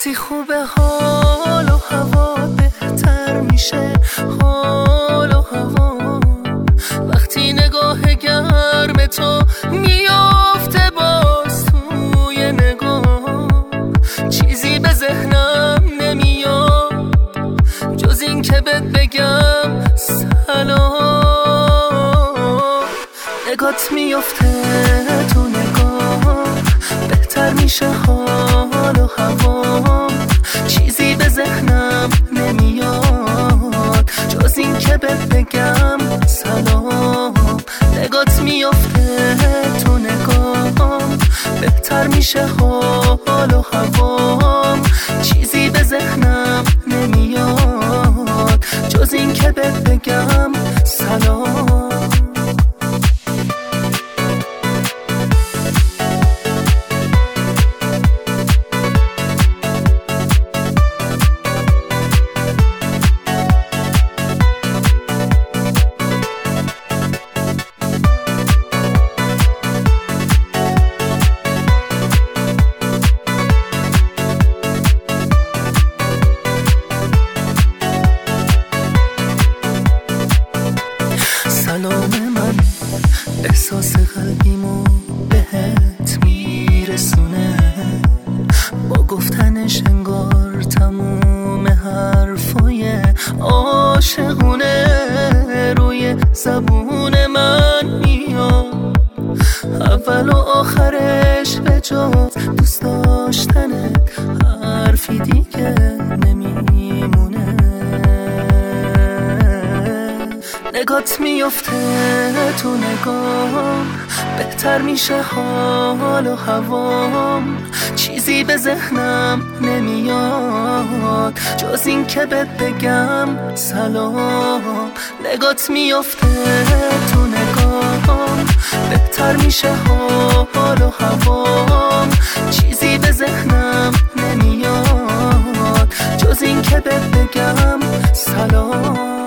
وقتی خوبه حال و هوا بهتر میشه، حال و هوا وقتی نگاه گرم تو میافته باز توی نگاه، چیزی به ذهنم نمیاد جز این که بهت بگم سلام. نگات میافته تو نگاه بهتر میشه حال و هوا، چیزی به ذهنم نمیاد جز این که بهت بگم سلام. نگات میافته تو نگاه بهتر میشه حال و هوا، چیزی به ذهنم نمیاد جز این که بهت بگم سلام. سلام من احساس قلبیمو بهت میرسونه، با گفتنش انگار تموم حرفای عاشقونه روی زبون من میاد، اول و آخرش به جز دوست داشتنت حرفی دیگه نمیمونه. نگات میفته تو نگاه بهتر میشه حال و هوام، چیزی به ذهنم نمیاد جز این که بهت بگم سلام. نگات میفته تو نگاه بهتر میشه حال و هوام، چیزی به ذهنم نمیاد جز این که بهت بگم سلام.